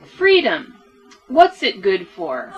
Freedom. What's it good for?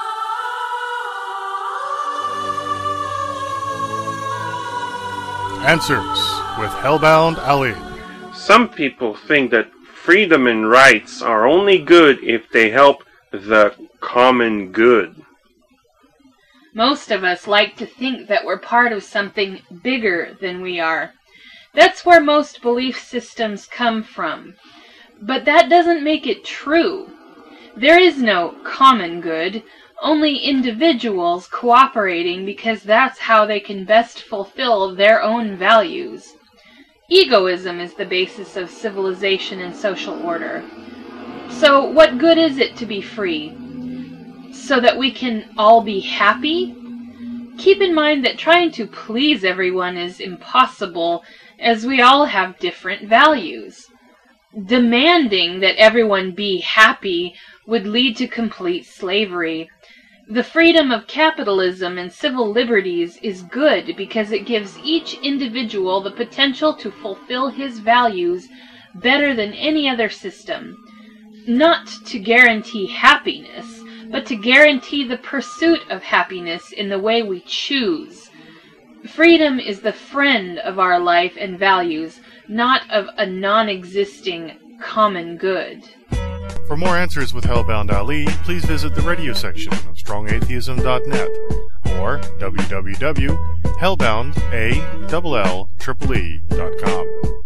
Answers with Hellbound Ali. Some people think that freedom and rights are only good if they help the common good. Most of us like to think that we're part of something bigger than we are. That's where most belief systems come from. But that doesn't make it true. There is no common good, only individuals cooperating because that's how they can best fulfill their own values. Egoism is the basis of civilization and social order. So what good is it to be free? So that we can all be happy? Keep in mind that trying to please everyone is impossible, as we all have different values. Demanding that everyone be happy would lead to complete slavery. The freedom of capitalism and civil liberties is good because it gives each individual the potential to fulfill his values better than any other system. Not to guarantee happiness, but to guarantee the pursuit of happiness in the way we choose. Freedom is the friend of our life and values, not of a non-existing common good. For more answers with Hellbound Ali, please visit the radio section of strongatheism.net or www.hellboundall.com.